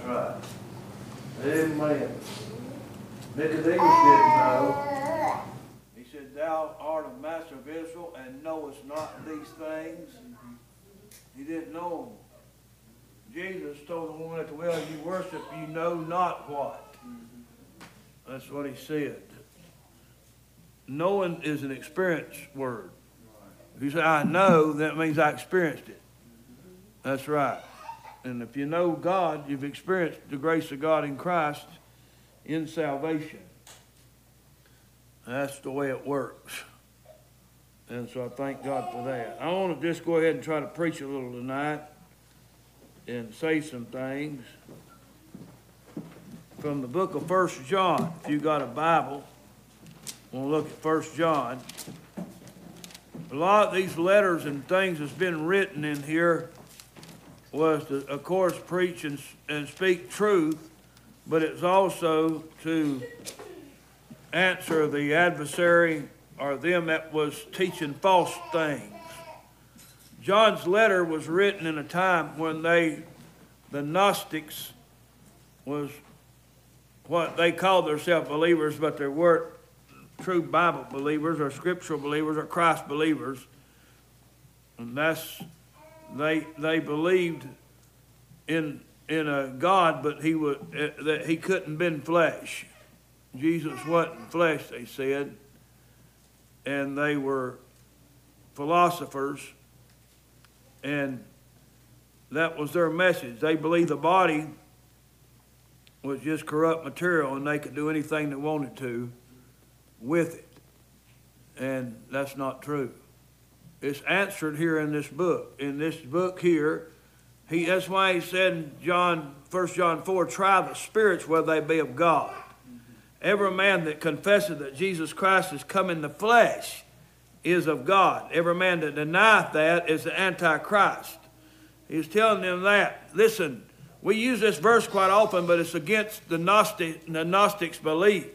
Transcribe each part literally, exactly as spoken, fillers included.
right. Amen. Nicodemus didn't know. He said, thou art a master of Israel and knowest not these things. He didn't know them. Jesus told the woman at the well, you worship, you know not what. That's what he said. Knowing is an experience word. If you say, I know, that means I experienced it. That's right. And if you know God, you've experienced the grace of God in Christ in salvation. That's the way it works. And so I thank God for that. I want to just go ahead and try to preach a little tonight and say some things from the book of First John. If you got a Bible, we'll look at First John. A lot of these letters and things that's been written in here was to, of course, preach and, and speak truth, but it's also to answer the adversary or them that was teaching false things. John's letter was written in a time when they, the Gnostics, was what they called themselves believers, but they weren't true Bible believers or scriptural believers or Christ believers. And that's, they they believed in in a God, but he would uh, that he couldn't been flesh. Jesus wasn't flesh, they said. And they were philosophers, and that was their message. They believed the body was just corrupt material and they could do anything they wanted to with it. And that's not true. It's answered here in this book. In this book here, he that's why he said in John, First John four, try the spirits whether they be of God. Every man that confesses that Jesus Christ has come in the flesh is of God. Every man that denieth that is the Antichrist. He's telling them that. Listen, we use this verse quite often, but it's against the Gnostic, the Gnostics' belief.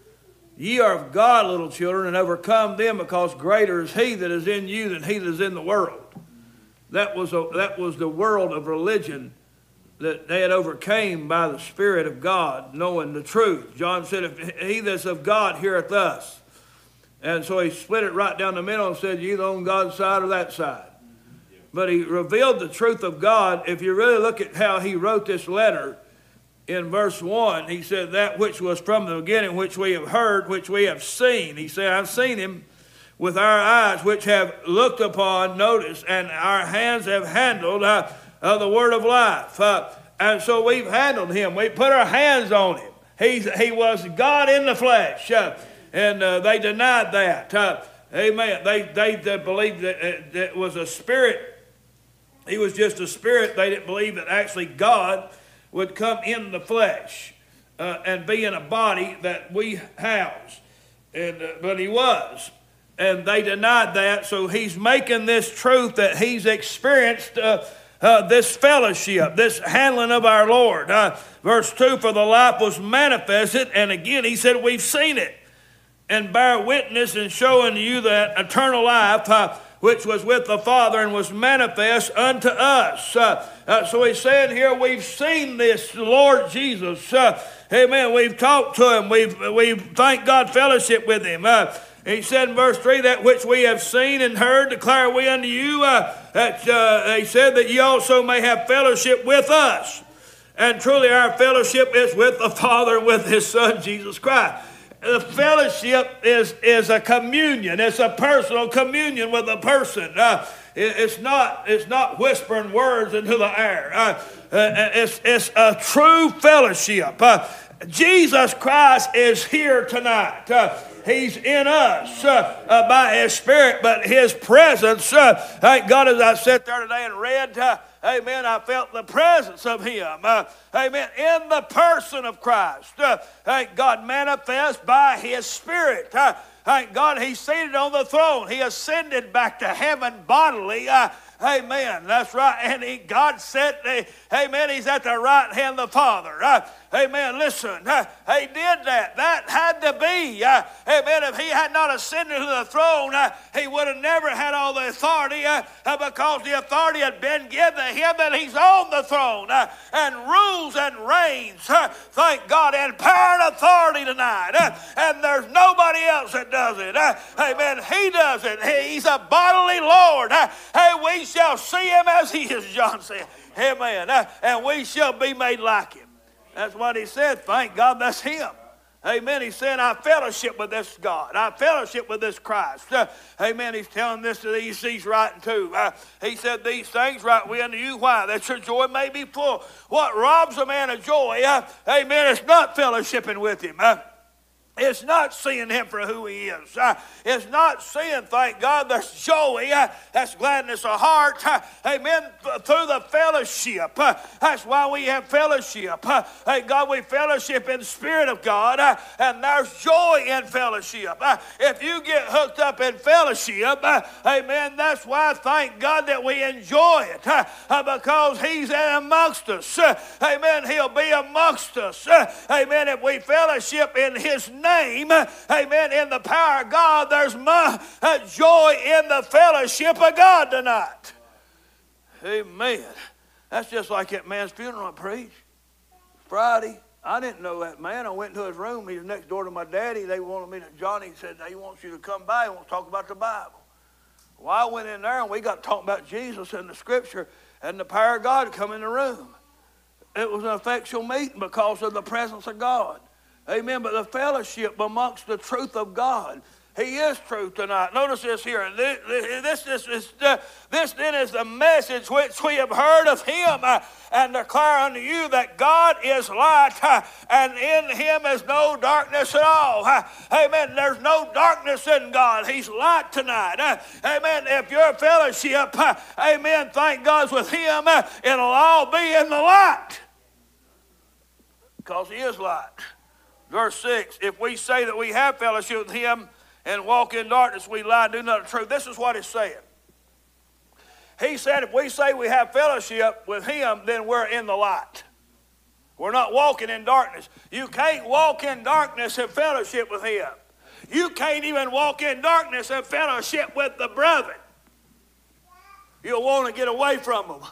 Ye are of God, little children, and overcome them, because greater is he that is in you than he that is in the world. That was, a, that was the world of religion that they had overcame by the Spirit of God, knowing the truth. John said, if he that's of God heareth us. And so he split it right down the middle and said, you either on God's side or that side. But he revealed the truth of God. If you really look at how he wrote this letter, in verse one, he said, that which was from the beginning, which we have heard, which we have seen. He said, I've seen him with our eyes, which have looked upon, notice, and our hands have handled uh, uh, the word of life. Uh, and so we've handled him. We put our hands on him. He's, he was God in the flesh. Uh, and uh, they denied that. Uh, amen. They, they, they believed that it, that it was a spirit. He was just a spirit. They didn't believe that actually God would come in the flesh uh, and be in a body that we house. And, uh, but he was. And they denied that. So he's making this truth that he's experienced uh, uh, this fellowship, this handling of our Lord. Uh, verse two, for the life was manifested. And again, he said, we've seen it. And bear witness in showing you that eternal life, uh, which was with the Father and was manifest unto us. Uh, uh, so he's saying here, we've seen this Lord Jesus. Uh, amen. We've talked to him. We've, we've thank God, fellowship with him. Uh, he said in verse three, that which we have seen and heard declare we unto you. Uh, that, uh, he said that ye also may have fellowship with us. And truly our fellowship is with the Father and with his Son, Jesus Christ. The fellowship is, is a communion. It's a personal communion with a person. Uh, it, it's not it's not whispering words into the air. Uh, uh, it's, it's a true fellowship. Uh, Jesus Christ is here tonight. Uh, He's in us uh, uh, by his Spirit, but his presence, uh, thank God, as I sat there today and read, uh, amen, I felt the presence of him. Uh, amen, in the person of Christ. Uh, thank God, manifest by his Spirit. Uh, thank God, he's seated on the throne. He ascended back to heaven bodily. Uh, Amen. That's right. And he, God said, amen, he's at the right hand of the Father. Uh, Amen. Listen, uh, he did that. That had to be. Uh, amen. If he had not ascended to the throne, uh, he would have never had all the authority uh, uh, because the authority had been given to him, that he's on the throne uh, and rules and reigns. Uh, thank God. And power and authority tonight. Uh, and there's nobody else that does it. Uh, amen. He does it. He, he's a bodily Lord. Uh, hey, we shall see him as he is, John said. Amen. Uh, and we shall be made like him. That's what he said. Thank God that's him. Amen. He said, I fellowship with this God. I fellowship with this Christ. Uh, amen. He's telling this to these he's writing to. Uh, he said, these things write we unto you. Why? That your joy may be full. What robs a man of joy, uh, amen, it's not fellowshipping with him. Uh, It's not seeing him for who he is. Uh, it's not seeing, thank God, there's joy. Uh, that's gladness of heart. Uh, amen. Through the fellowship. Uh, that's why we have fellowship. Uh, hey, God, we fellowship in the Spirit of God. Uh, and there's joy in fellowship. Uh, if you get hooked up in fellowship, uh, amen, that's why, thank God, that we enjoy it. Uh, uh, because he's amongst us. Uh, amen. He'll be amongst us. Uh, amen. If we fellowship in his name. name, amen, in the power of God, there's my, uh, joy in the fellowship of God tonight. Amen. That's just like that man's funeral I preached Friday. I didn't know that man. I went into his room. He was next door to my daddy. They wanted me to, Johnny said, he wants you to come by. He wants to talk about the Bible. Well, I went in there and we got talking about Jesus and the scripture, and the power of God come in the room. It was an effectual meeting because of the presence of God. Amen. But the fellowship amongst the truth of God. He is truth tonight. Notice this here. This, this, this, this, uh, this then is the message which we have heard of him uh, and declare unto you that God is light uh, and in him is no darkness at all. Uh, amen. There's no darkness in God. He's light tonight. Uh, amen. If your fellowship, uh, amen, thank God's with him, uh, it'll all be in the light. Because he is light. Verse six, if we say that we have fellowship with him and walk in darkness, we lie and do not the truth. This is what he's saying. He said if we say we have fellowship with him, then we're in the light. We're not walking in darkness. You can't walk in darkness and fellowship with him. You can't even walk in darkness and fellowship with the brethren. You'll want to get away from them.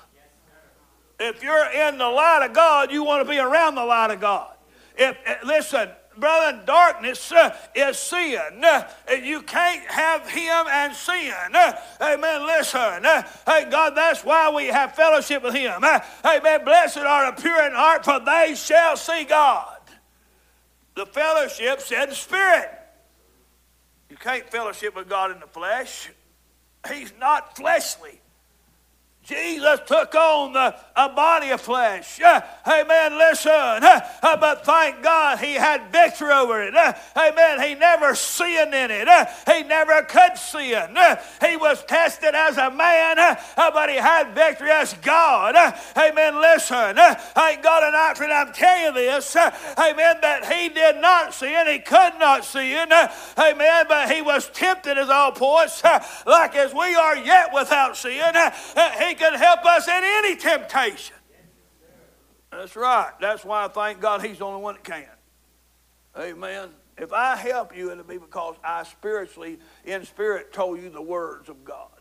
If you're in the light of God, you want to be around the light of God. If, listen, brother, darkness uh, is sin. Uh, you can't have him and sin. Uh, amen. Listen. Uh, hey, God, that's why we have fellowship with him. Uh, amen. Blessed are the pure in heart, for they shall see God. The fellowship said spirit. You can't fellowship with God in the flesh. He's not fleshly. Jesus took on the, a body of flesh. Uh, amen. Listen. Uh, uh, but thank God he had victory over it. Uh, amen. He never sinned in it. Uh, he never could sin. Uh, he was tested as a man, uh, uh, but he had victory as God. Uh, amen. Listen. Uh, thank God tonight, friend, I'm telling you this. Uh, amen. That he did not sin. He could not sin. Uh, amen. But he was tempted as all points, uh, like as we are yet without sin. Uh, uh, he can help us in any temptation. That's right. That's why I thank God he's the only one that can. Amen. If I help you, it'll be because I spiritually, in spirit, told you the words of God.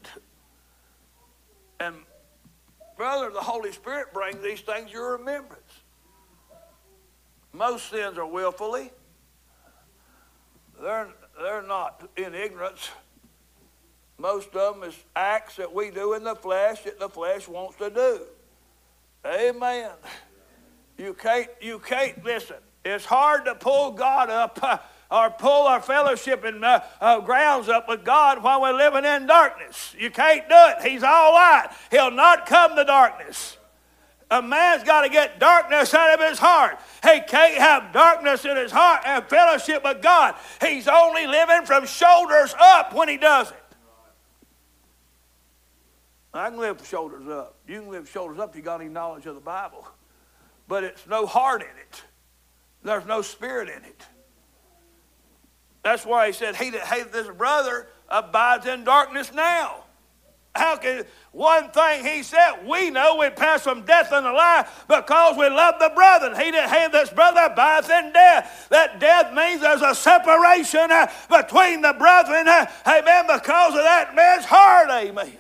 And brother, the Holy Spirit brings these things to your remembrance. Most sins are willfully. They're, they're not in ignorance. Most of them is acts that we do in the flesh that the flesh wants to do. Amen. You can't, you can't, listen, it's hard to pull God up uh, or pull our fellowship and uh, uh, grounds up with God while we're living in darkness. You can't do it. He's all light. He'll not come to darkness. A man's got to get darkness out of his heart. He can't have darkness in his heart and fellowship with God. He's only living from shoulders up when he does it. I can live shoulders up. You can live shoulders up if you got any knowledge of the Bible. But it's no heart in it. There's no spirit in it. That's why he said, he that hateth his brother abides in darkness now. how can one thing he said, we know we pass from death unto life because we love the brethren. He that hath this brother abideth in death. That death means there's a separation uh, between the brethren. Uh, amen. Because of that man's heart. Amen.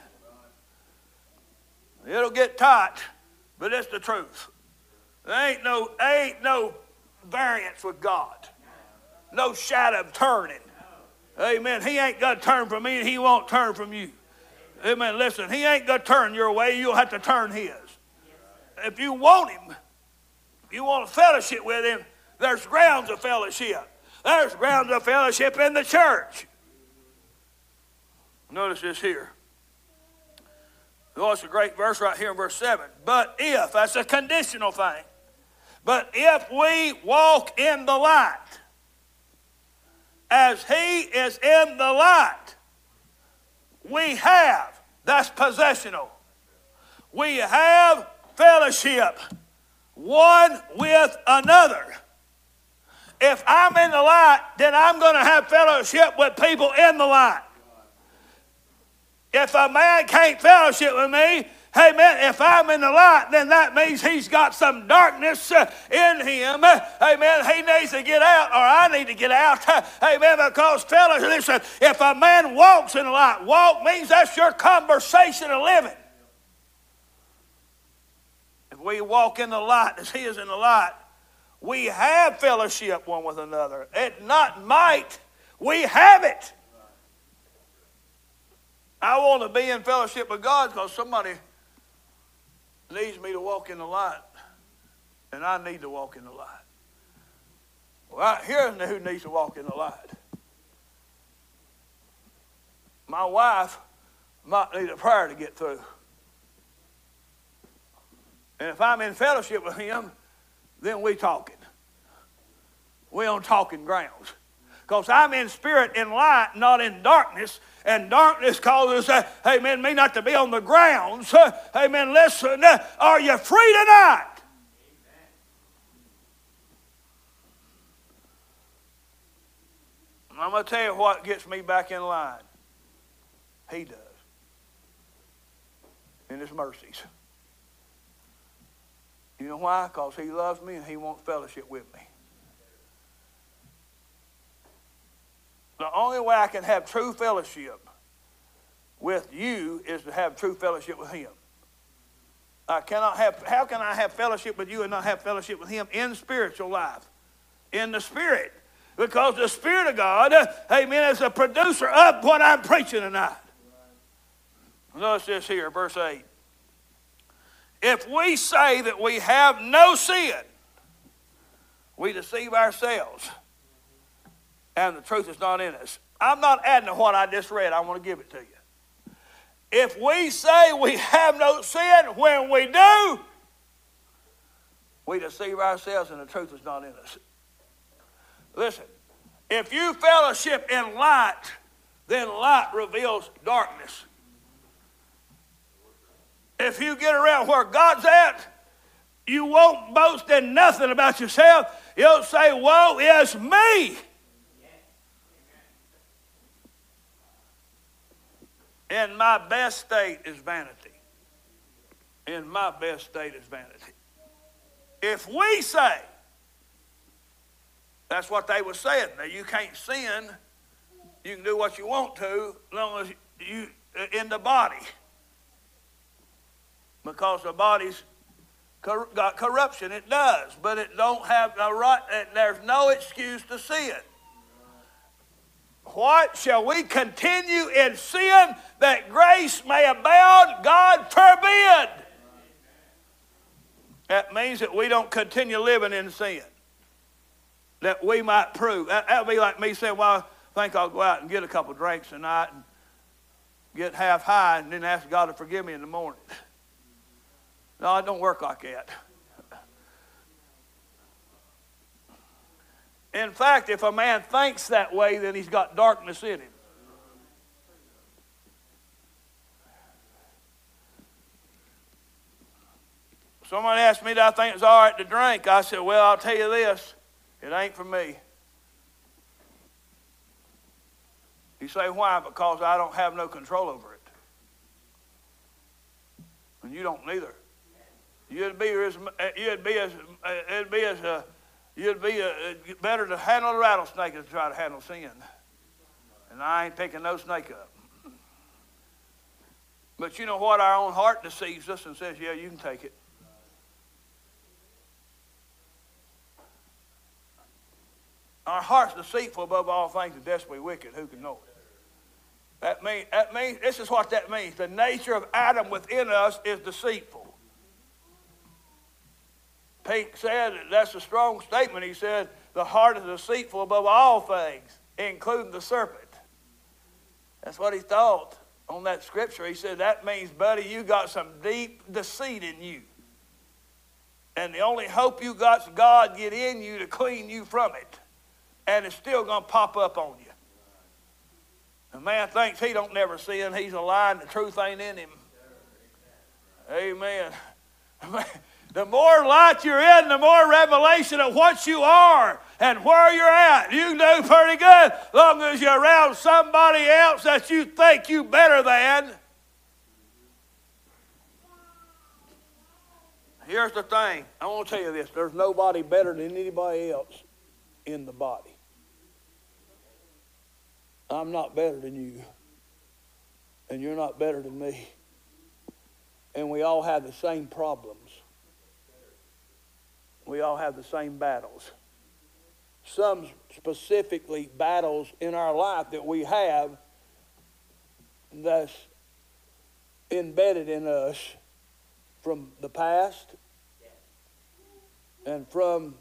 It'll get tight, but it's the truth. There ain't no, ain't no variance with God. No shadow of turning. Amen. He ain't going to turn from me and he won't turn from you. Amen. Listen, he ain't going to turn your way. You'll have to turn his. If you want him, if you want fellowship with him, there's grounds of fellowship. There's grounds of fellowship in the church. Notice this here. Oh, it's a great verse right here in verse seven. But if, that's a conditional thing. But if we walk in the light, as he is in the light, we have, that's possessional, we have fellowship one with another. If I'm in the light, then I'm going to have fellowship with people in the light. If a man can't fellowship with me, amen, if I'm in the light, then that means he's got some darkness uh, in him. Uh, amen, he needs to get out, or I need to get out. Uh, amen, because fellas, listen, if a man walks in the light, walk means that's your conversation of living. If we walk in the light as he is in the light, we have fellowship one with another. It not might, we have it. I want to be in fellowship with God because somebody needs me to walk in the light, and I need to walk in the light. Well, here's who needs to walk in the light. My wife might need a prayer to get through. And if I'm in fellowship with him, then we talking. We on talking grounds. Because I'm in spirit, in light, not in darkness. And darkness causes, uh, amen, me not to be on the grounds. Uh, amen, listen, uh, are you free tonight? Amen. I'm going to tell you what gets me back in line. He does. In his mercies. You know why? Because he loves me and he wants fellowship with me. The only way I can have true fellowship with you is to have true fellowship with him. I cannot have, how can I have fellowship with you and not have fellowship with him in spiritual life? In the spirit. Because the Spirit of God, uh, amen, is the producer of what I'm preaching tonight. Notice this here, verse eight. If we say that we have no sin, we deceive ourselves, and the truth is not in us. I'm not adding to what I just read. I want to give it to you. If we say we have no sin, when we do, we deceive ourselves and the truth is not in us. Listen, if you fellowship in light, then light reveals darkness. If you get around where God's at, you won't boast in nothing about yourself. You'll say, woe is me. In my best state is vanity. In my best state is vanity. If we say, that's what they were saying. Now you can't sin. You can do what you want to as long as you in the body. Because the body's got corruption. It does. But it don't have a right. There's no excuse to sin. What? Shall we continue in sin that grace may abound? God forbid. That means that we don't continue living in sin. That we might prove. That would be like me saying, well, I think I'll go out and get a couple drinks tonight and get half high and then ask God to forgive me in the morning. No, it don't work like that. In fact, if a man thinks that way, then he's got darkness in him. Someone asked me, do I think it's all right to drink? I said, well, I'll tell you this. It ain't for me. You say, why? Because I don't have no control over it. And you don't neither. You'd be as you'd be as it'd be as uh, you'd be uh, better to handle a rattlesnake than to try to handle sin. And I ain't picking no snake up. But you know what? Our own heart deceives us and says, "Yeah, you can take it." Our heart's deceitful above all things and desperately wicked. Who can know it? That means that means this is what that means. The nature of Adam within us is deceitful. Pete said, that's a strong statement. He said, the heart is deceitful above all things, including the serpent. That's what he thought on that scripture. He said, that means, buddy, you got some deep deceit in you. And the only hope you got is God get in you to clean you from it. And it's still going to pop up on you. The man thinks he don't never sin. He's a lie and the truth ain't in him. Amen. The more light you're in, the more revelation of what you are and where you're at. You do pretty good as long as you're around somebody else that you think you better than. Here's the thing. I want to tell you this. There's nobody better than anybody else in the body. I'm not better than you. And you're not better than me. And we all have the same problems. We all have the same battles. Some specifically battles in our life that we have that's embedded in us from the past and from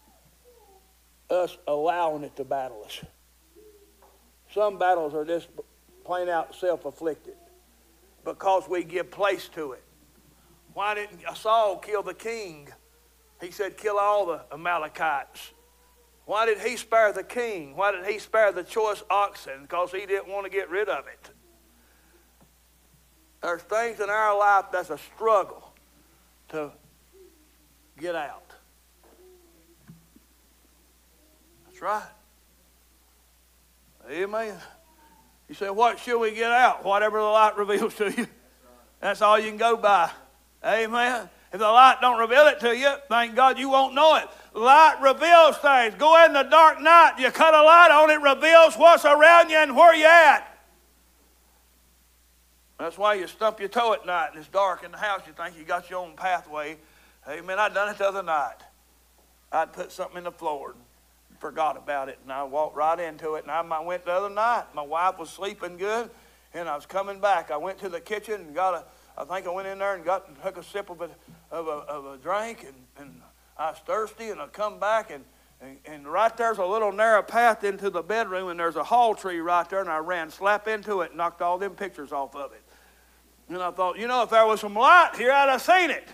us allowing it to battle us. Some battles are just plain out self-afflicted because we give place to it. Why didn't Saul kill the king? He said, kill all the Amalekites. Why did he spare the king? Why did he spare the choice oxen? Because he didn't want to get rid of it. There's things in our life that's a struggle to get out. That's right. Amen. You say, what should we get out? Whatever the light reveals to you. That's all you can go by. Amen. If the light don't reveal it to you, thank God you won't know it. Light reveals things. Go in the dark night, you cut a light on it, reveals what's around you and where you're at. That's why you stump your toe at night and it's dark in the house. You think you got your own pathway. Amen. I done it the other night. I'd put something in the floor and forgot about it. And I walked right into it. And I went the other night. My wife was sleeping good. And I was coming back. I went to the kitchen and got a, I think I went in there and got took a sip of a, of a, of a drink. And, and I was thirsty. And I come back and, and, and right there's a little narrow path into the bedroom. And there's a hall tree right there. And I ran slap into it and knocked all them pictures off of it. And I thought, you know, if there was some light here, I'd have seen it.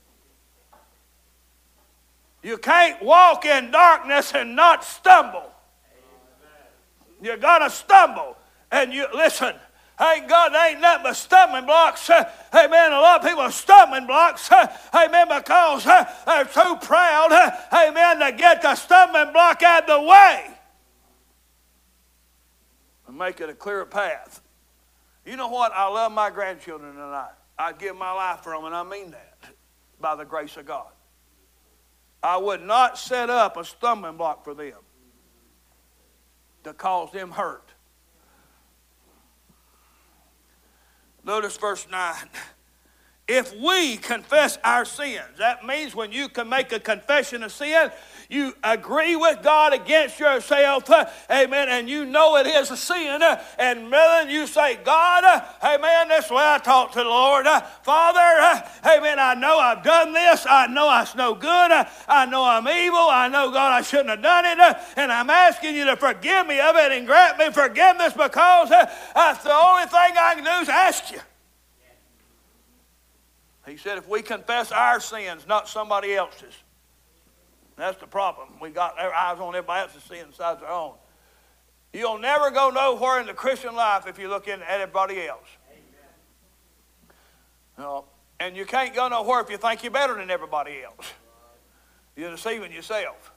You can't walk in darkness and not stumble. You're going to stumble. And you, listen, thank God there ain't nothing but stumbling blocks. Uh, amen. A lot of people are stumbling blocks. Uh, amen. Because uh, they're too proud. Uh, amen. To get the stumbling block out of the way. And make it a clear path. You know what? I love my grandchildren tonight. I'd give my life for them, and I mean that by the grace of God. I would not set up a stumbling block for them to cause them hurt. Notice verse nine. If we confess our sins, that means when you can make a confession of sin, you agree with God against yourself, uh, amen, and you know it is a sin, uh, and then you say, God, uh, amen, that's the way I talk to the Lord. Uh, Father, uh, amen, I know I've done this. I know it's no good. Uh, I know I'm evil. I know, God, I shouldn't have done it, uh, and I'm asking you to forgive me of it and grant me forgiveness because uh, that's the only thing I can do is ask you. He said if we confess our sins, not somebody else's. That's the problem. We got our eyes on everybody else's sin besides our own. You'll never go nowhere in the Christian life if you look in at everybody else. No. And you can't go nowhere if you think you're better than everybody else. You're deceiving yourself.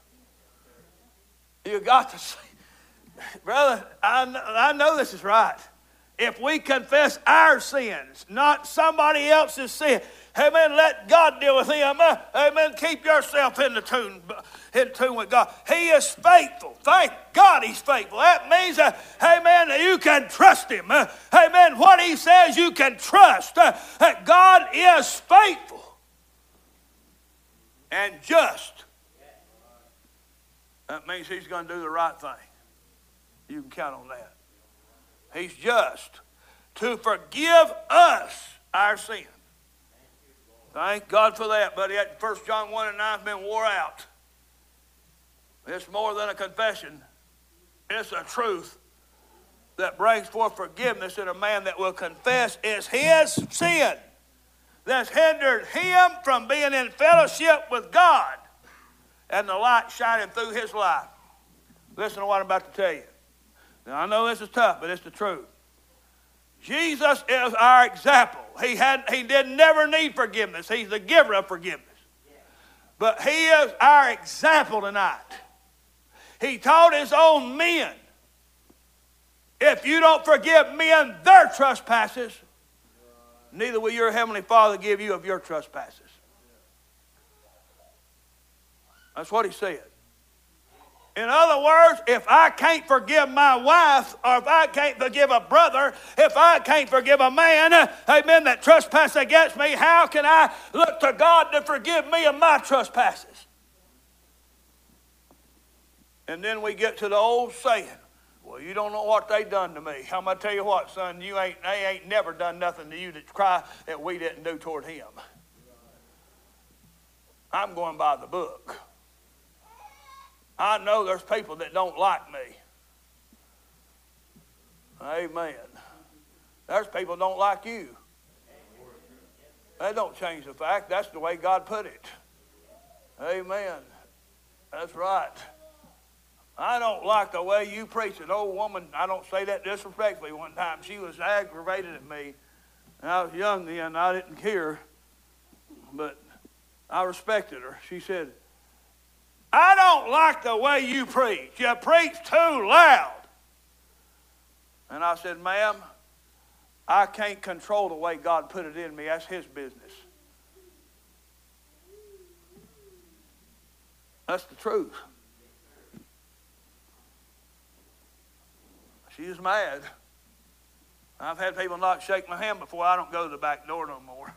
You got to see. Brother, I know, I know this is right. if we confess our sins, not somebody else's sin, amen, let God deal with him. Uh, amen, keep yourself in the tune, in tune with God. He is faithful. Thank God he's faithful. That means, uh, amen, that you can trust him. Uh, amen, what he says you can trust. Uh, that God is faithful and just. That means he's going to do the right thing. You can count on that. He's just to forgive us our sin. Thank God for that, buddy. That First John one and nine has been wore out. It's more than a confession. It's a truth that brings forth forgiveness in a man that will confess is his sin that's hindered him from being in fellowship with God and the light shining through his life. Listen to what I'm about to tell you. Now, I know this is tough, but it's the truth. Jesus is our example. He had, he did never need forgiveness. He's the giver of forgiveness. But he is our example tonight. He taught his own men, if you don't forgive men their trespasses, neither will your heavenly Father give you of your trespasses. That's what he said. In other words, if I can't forgive my wife, or if I can't forgive a brother, if I can't forgive a man, amen, that trespass against me, how can I look to God to forgive me of my trespasses? And then we get to the old saying, well, you don't know what they done to me. I'm going to tell you what, son, you ain't, they ain't never done nothing to you to cry that we didn't do toward him. I'm going by the book. I know there's people that don't like me. Amen. There's people that don't like you. That don't change the fact. That's the way God put it. Amen. That's right. I don't like the way you preach. An old woman, I don't say that disrespectfully, one time she was aggravated at me. And I was young then, and I didn't care. But I respected her. She said, I don't like the way you preach. You preach too loud. And I said, ma'am, I can't control the way God put it in me. That's his business. That's the truth. She was mad. I've had people not shake my hand before. I don't go to the back door no more.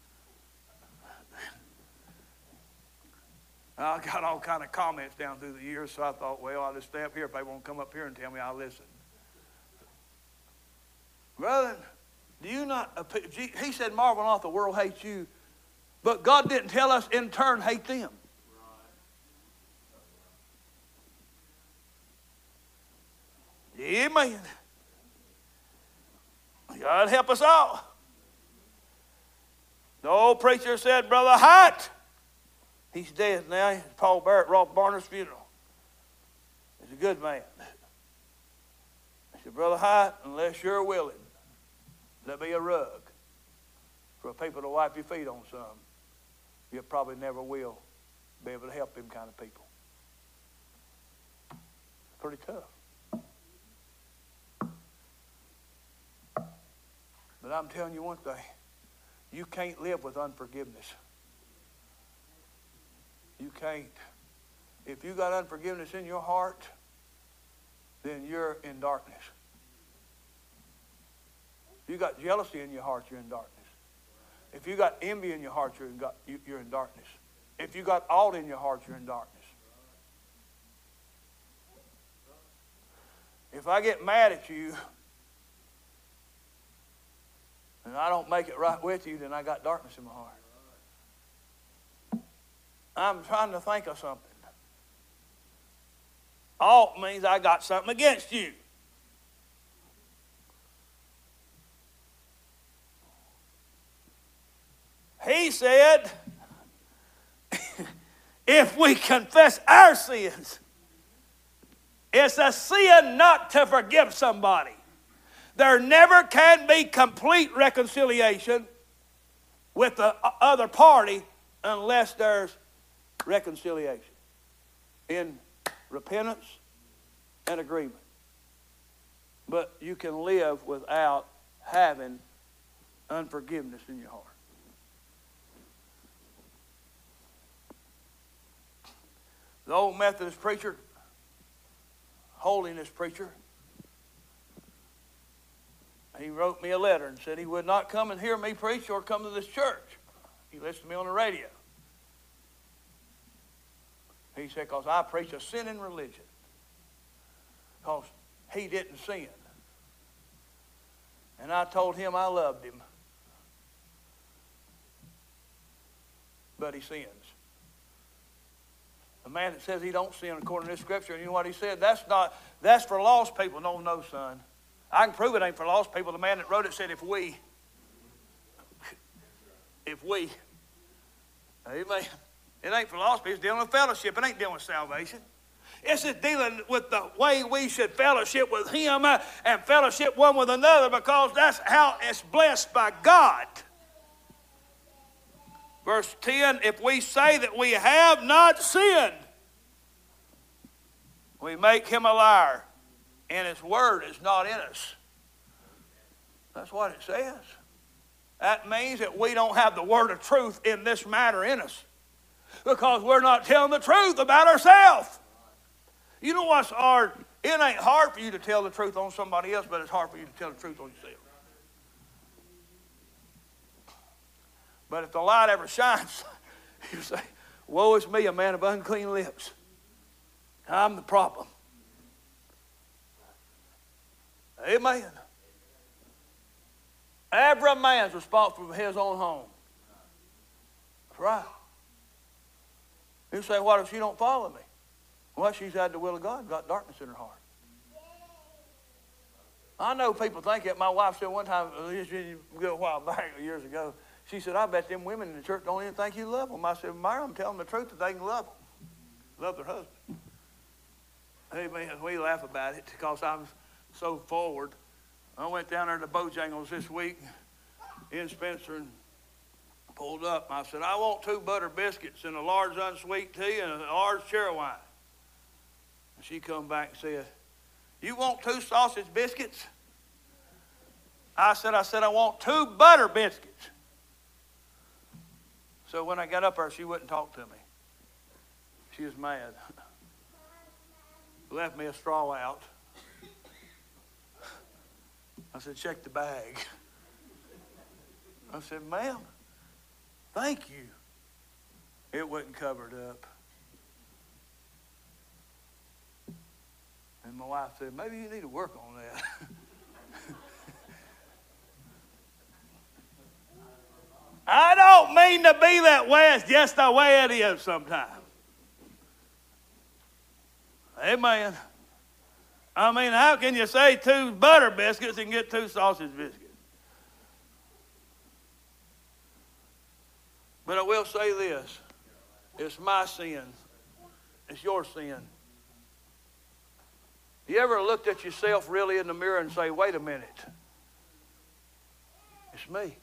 I got all kind of comments down through the years, so I thought, well, I'll just stay up here. If they won't come up here and tell me, I'll listen. Brother, do you not, he said, marvel not the world hates you, but God didn't tell us in turn hate them. Amen. God help us all. The old preacher said, Brother Hyatt, he's dead now. He's Paul Barrett, Rolf Barner's funeral. He's a good man. He said, Brother Hyatt, unless you're willing, there'll be a rug for people to wipe your feet on some. You probably never will be able to help them kind of people. Pretty tough. But I'm telling you one thing. You can't live with unforgiveness. You can't. If you got unforgiveness in your heart, then you're in darkness. If you got jealousy in your heart, you're in darkness. If you got envy in your heart, you're in, you're in darkness. If you got all in your heart, you're in darkness. If I get mad at you and I don't make it right with you, then I got darkness in my heart. I'm trying to think of something. Alt means I got something against you. He said, if we confess our sins, it's a sin not to forgive somebody. There never can be complete reconciliation with the other party unless there's reconciliation in repentance and agreement. But you can live without having unforgiveness in your heart. The old Methodist preacher, holiness preacher, he wrote me a letter and said he would not come and hear me preach or come to this church. He listened to me on the radio. He said, because I preach a sinning religion. Because he didn't sin. And I told him I loved him. But he sins. The man that says he don't sin according to this scripture, and you know what he said? That's not, that's for lost people. No, no, son. I can prove it ain't for lost people. The man that wrote it said if we, if we, amen. It ain't for lost people. It's dealing with fellowship. It ain't dealing with salvation. It's just dealing with the way we should fellowship with him and fellowship one with another, because that's how it's blessed by God. Verse ten, if we say that we have not sinned, we make him a liar, and his word is not in us. That's what it says. That means that we don't have the word of truth in this matter in us, because we're not telling the truth about ourselves. You know what's hard? It ain't hard for you to tell the truth on somebody else, but it's hard for you to tell the truth on yourself. But if the light ever shines, you say, woe is me, a man of unclean lips. I'm the problem. Amen. Every man's responsible for his own home. That's right. You say, what if she don't follow me? Well, she's had the will of God, got darkness in her heart. I know people think that. My wife said one time, a good while back, years ago, she said, I bet them women in the church don't even think you love them. I said, Myra, I'm telling them the truth that they can love them. Love their husband. Amen. We laugh about it because I'm so forward. I went down there to Bojangles this week in Spencer and pulled up. I said, I want two butter biscuits and a large unsweet tea and a large cherry wine. And she come back and said, you want two sausage biscuits? I said, I said, I want two butter biscuits. So when I got up there, she wouldn't talk to me. She was mad. Left me a straw out. I said, check the bag. I said, ma'am, thank you. It wasn't covered up. And my wife said, maybe you need to work on that. I don't mean to be that way. It's just the way it is sometimes. Amen. I mean, how can you say two butter biscuits and get two sausage biscuits? But I will say this. It's my sin. It's your sin. You ever looked at yourself really in the mirror and say, wait a minute. It's me.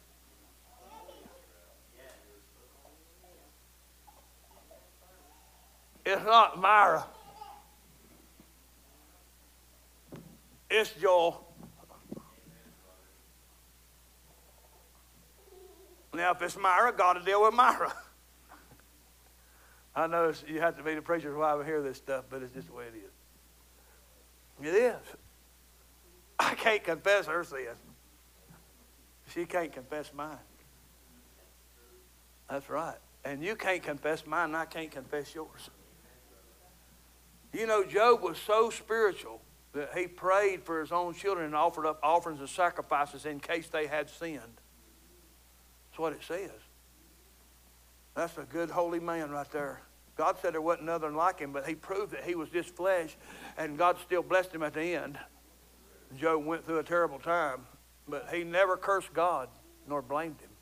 It's not Myra. It's Joel. Now, if it's Myra, God will deal with Myra. I know it's, you have to be the preacher's wife to hear this stuff, but it's just the way it is. It is. I can't confess her sin. She can't confess mine. That's right. And you can't confess mine, and I can't confess yours. You know, Job was so spiritual that he prayed for his own children and offered up offerings and sacrifices in case they had sinned. That's what it says. That's a good holy man right there. God said there wasn't another like him, but he proved that he was just flesh, and God still blessed him at the end. Job went through a terrible time, but he never cursed God nor blamed him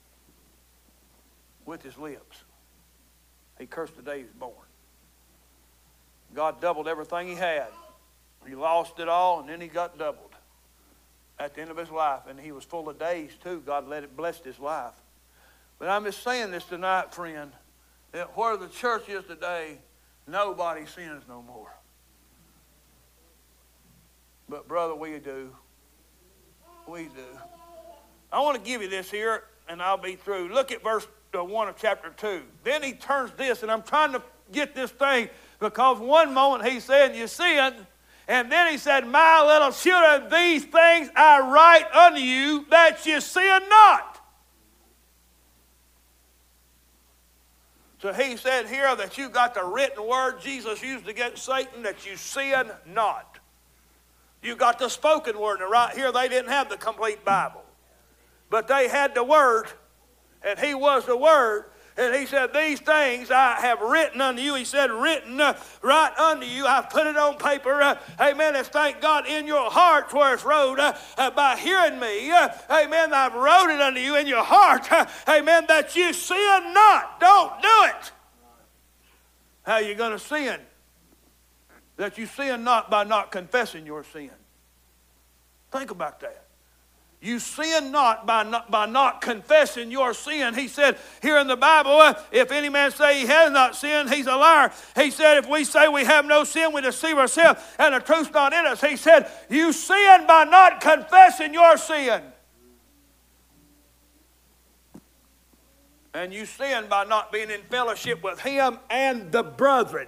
with his lips. He cursed the day he was born. God doubled everything he had. He lost it all, and then he got doubled at the end of his life. And he was full of days, too. God let it bless his life. But I'm just saying this tonight, friend, that where the church is today, nobody sins no more. But, brother, we do. We do. I want to give you this here, and I'll be through. Look at verse one of chapter two. Then he turns this, and I'm trying to get this thing, because one moment he said, you sin, and then he said, my little children, these things I write unto you, that you sin not. So he said here that you got the written word Jesus used against Satan, that you sin not. You got the spoken word. And right here they didn't have the complete Bible. But they had the word, and he was the word. And he said, these things I have written unto you. He said, written uh, right unto you. I've put it on paper. Uh, amen. And thank God in your hearts where it's wrote uh, uh, by hearing me. Uh, amen. I've wrote it unto you in your heart. Uh, amen. That you sin not. Don't do it. How are you going to sin? That you sin not by not confessing your sin. Think about that. You sin not by, not by not confessing your sin. He said here in the Bible, uh, if any man say he has not sinned, he's a liar. He said if we say we have no sin, we deceive ourselves, and the truth's not in us. He said you sin by not confessing your sin. And you sin by not being in fellowship with him and the brethren.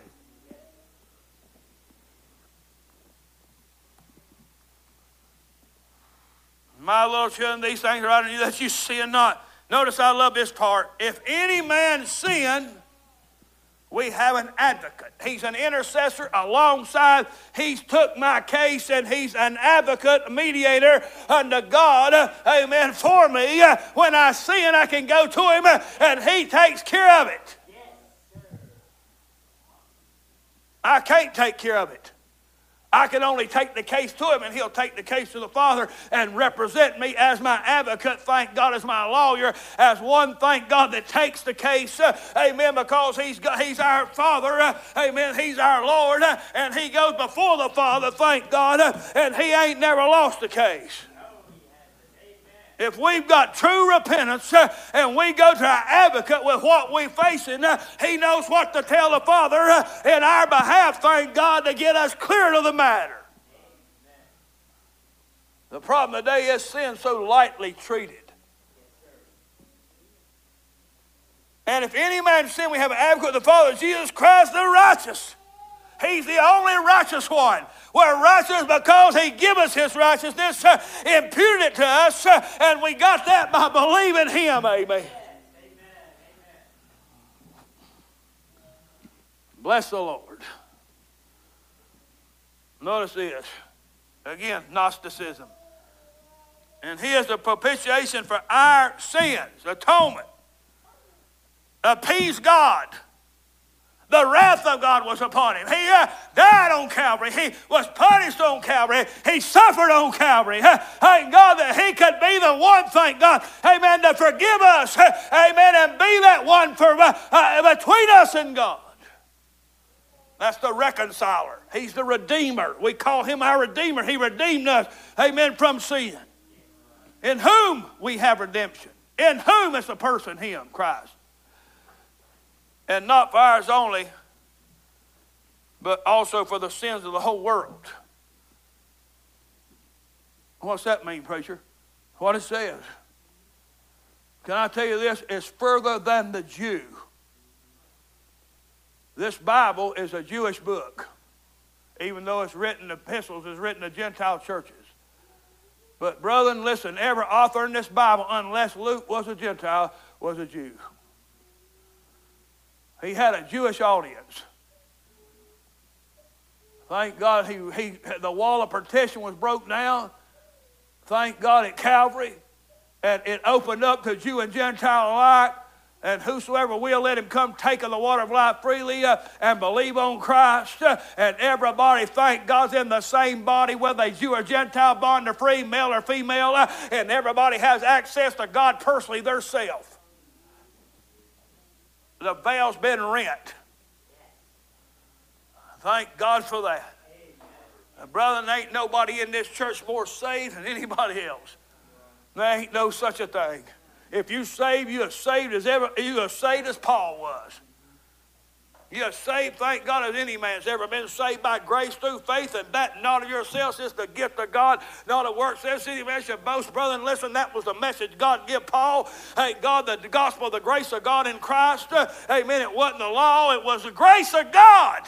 My little children, these things are out of you that you sin not. Notice I love this part. If any man sin, we have an advocate. He's an intercessor alongside. He's took my case, and he's an advocate, a mediator unto God. Uh, amen. For me, uh, when I sin, I can go to him, uh, and he takes care of it. I can't take care of it. I can only take the case to him, and he'll take the case to the Father and represent me as my advocate. Thank God, as my lawyer, as one, thank God, that takes the case. Uh, amen, because he's, got, he's our Father. Uh, amen, he's our Lord, uh, and he goes before the Father, thank God, uh, and he ain't never lost the case. If we've got true repentance uh, and we go to our advocate with what we're facing, uh, he knows what to tell the Father uh, in our behalf, thank God, to get us clear to the matter. The problem today is sin so lightly treated. And if any man sin, we have an advocate with the Father, Jesus Christ the righteous. He's the only righteous one. We're righteous because he gave us his righteousness, uh, imputed it to us, uh, and we got that by believing him. Amen. Amen. Bless the Lord. Notice this. Again, Gnosticism. And he is the propitiation for our sins, atonement. Appease God. The wrath of God was upon him. He uh, died on Calvary. He was punished on Calvary. He suffered on Calvary. Uh, thank God that he could be the one, thank God, amen, to forgive us, uh, amen, and be that one for uh, uh, between us and God. That's the reconciler. He's the redeemer. We call him our redeemer. He redeemed us, amen, from sin. In whom we have redemption. In whom is the person, him, Christ. And not for ours only, but also for the sins of the whole world. What's that mean, preacher? What it says. Can I tell you this? It's further than the Jew. This Bible is a Jewish book, even though it's written, epistles is written to Gentile churches. But brethren, listen, every author in this Bible, unless Luke was a Gentile, was a Jew. He had a Jewish audience. Thank God he, he, the wall of partition was broke down. Thank God at Calvary. And it opened up to Jew and Gentile alike. And whosoever will, let him come take of the water of life freely uh, and believe on Christ. Uh, and everybody, thank God's in the same body, whether they Jew or Gentile, bond or free, male or female. Uh, and everybody has access to God personally theirself. The veil's been rent. Thank God for that. Now, brother, there ain't nobody in this church more saved than anybody else. There ain't no such a thing. If you saved, you are saved as ever you are saved as Paul was. You're saved, thank God, as any man's ever been saved by grace through faith, and that not of yourselves is the gift of God, not of works. Says any man should boast, brother. And listen, that was the message God gave Paul. Hey, God, the gospel of the grace of God in Christ. Uh, amen. It wasn't the law, it was the grace of God.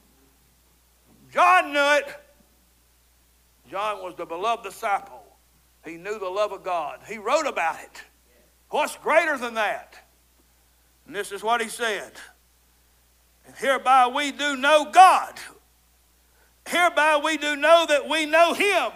John knew it. John was the beloved disciple. He knew the love of God. He wrote about it. What's greater than that? And this is what he said. And hereby we do know God. Hereby we do know that we know him,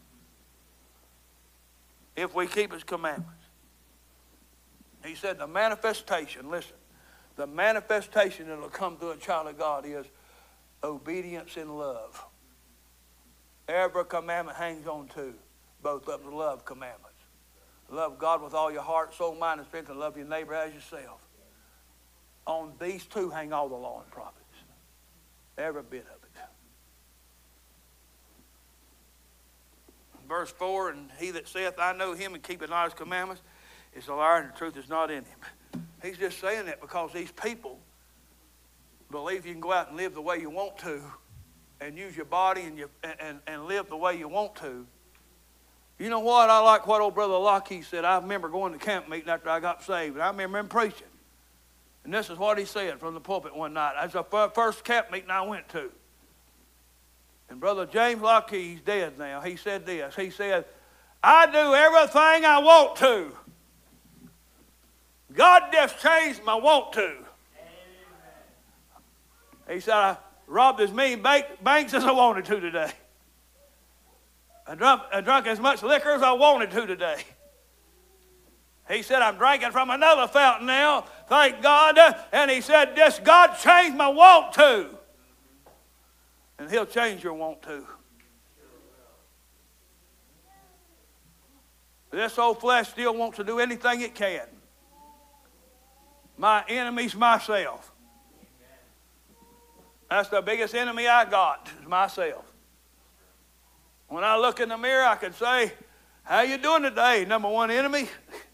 if we keep his commandments. He said the manifestation, listen, the manifestation that will come through a child of God is obedience in love. Every commandment hangs on to both of the love commandments. Love God with all your heart, soul, mind, and strength, and love your neighbor as yourself. On these two hang all the law and prophets. Every bit of it. Verse four, and he that saith, I know him, and keepeth not his commandments, is a liar, and the truth is not in him. He's just saying that because these people believe you can go out and live the way you want to, and use your body and, your, and, and live the way you want to. You know what? I like what old Brother Lockheed said. I remember going to camp meeting after I got saved, and I remember him preaching. And this is what he said from the pulpit one night. That's the first camp meeting I went to. And Brother James Lockheed, he's dead now, he said this. He said, I do everything I want to. God just changed my want to. Amen. He said, I robbed as many banks as I wanted to today. I drunk, I drank as much liquor as I wanted to today. He said, I'm drinking from another fountain now, thank God. And he said, this God changed my want to. And he'll change your want to. This old flesh still wants to do anything it can. My enemy's myself. That's the biggest enemy I got, is myself. When I look in the mirror, I can say, how you doing today, number one enemy?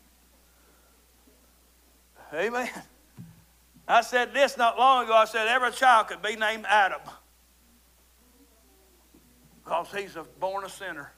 Amen. I said this not long ago. I said every child could be named Adam because he's a born a sinner.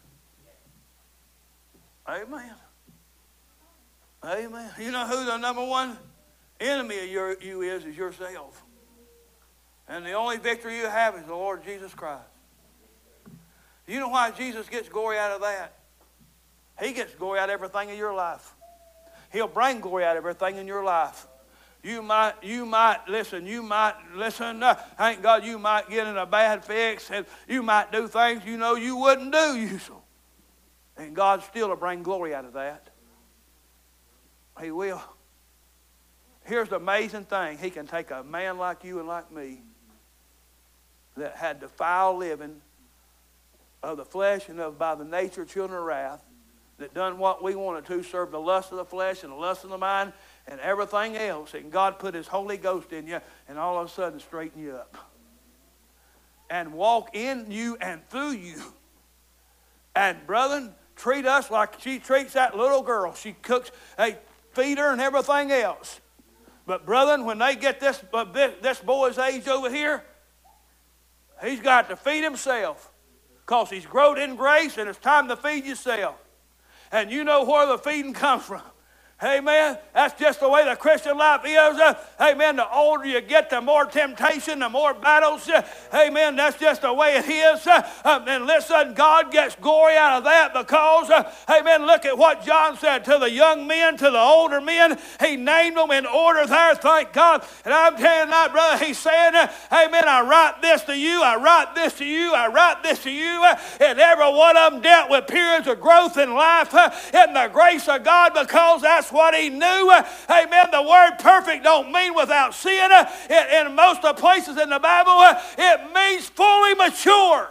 Amen. Amen. You know who the number one enemy of your, you is, is yourself. And the only victory you have is the Lord Jesus Christ. You know why Jesus gets glory out of that? He gets glory out of everything in your life. He'll bring glory out of everything in your life. You might, you might, listen, you might, listen, uh, thank God you might get in a bad fix, and you might do things you know you wouldn't do usually. And God still will bring glory out of that. He will. Here's the amazing thing. He can take a man like you and like me that had the foul living of the flesh and of by the nature children of wrath, that done what we wanted to, served the lust of the flesh and the lust of the mind and everything else. And God put his Holy Ghost in you and all of a sudden straighten you up. And walk in you and through you. And brethren, treat us like she treats that little girl. She cooks, hey, feed her and everything else. But brethren, when they get this, uh, this boy's age over here, he's got to feed himself. Because he's grown in grace and it's time to feed yourself. And you know where the feeding comes from. Amen. That's just the way the Christian life is. Uh, amen. The older you get, the more temptation, the more battles. Uh, amen. That's just the way it is. Uh, um, and listen, God gets glory out of that because, uh, amen, look at what John said to the young men, to the older men. He named them in order there, thank God. And I'm telling you tonight, brother, he's saying, uh, amen, I write this to you, I write this to you, I write this to you. Uh, and every one of them dealt with periods of growth in life uh, in the grace of God because that's what he knew. Amen. The word perfect don't mean without sin. In, in most of the places in the Bible, it means fully mature.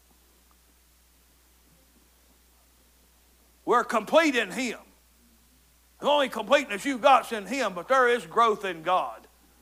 We're complete in him. The only completeness you've got is in him, but there is growth in God.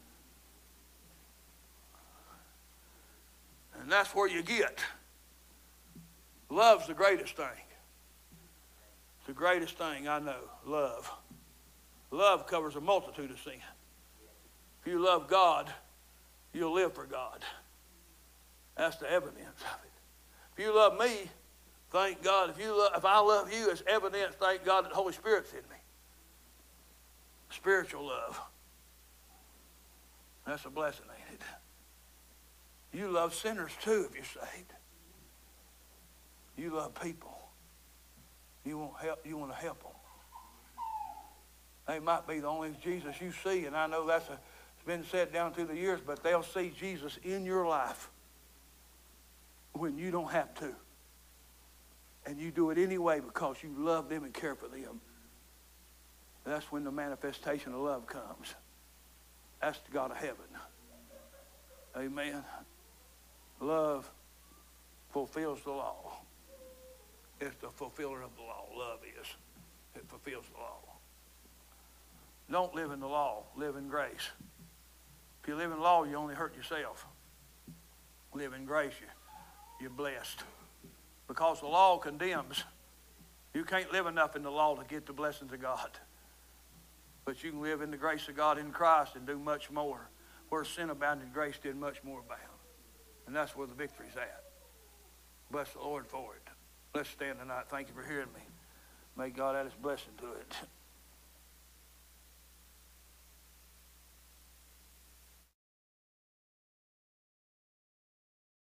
And that's where you get. Love's the greatest thing. It's the greatest thing I know. Love. Love covers a multitude of sin. If you love God, you'll live for God. That's the evidence of it. If you love me, thank God. If you love, if I love you, it's evidence, thank God, that the Holy Spirit's in me. Spiritual love. That's a blessing, ain't it? You love sinners too if you're saved. You love people. You want help. You want to help them. They might be the only Jesus you see, and I know that's a, it's been said down through the years, but they'll see Jesus in your life when you don't have to. And you do it anyway because you love them and care for them. And that's when the manifestation of love comes. That's the God of heaven. Amen. Love fulfills the law. It's the fulfiller of the law. Love is. It fulfills the law. Don't live in the law. Live in grace. If you live in law, you only hurt yourself. Live in grace, you, you're blessed. Because the law condemns. You can't live enough in the law to get the blessings of God. But you can live in the grace of God in Christ and do much more. Where sin abounded, grace did much more abound. And that's where the victory's at. Bless the Lord for it. Let's stand tonight. Thank you for hearing me. May God add his blessing to it.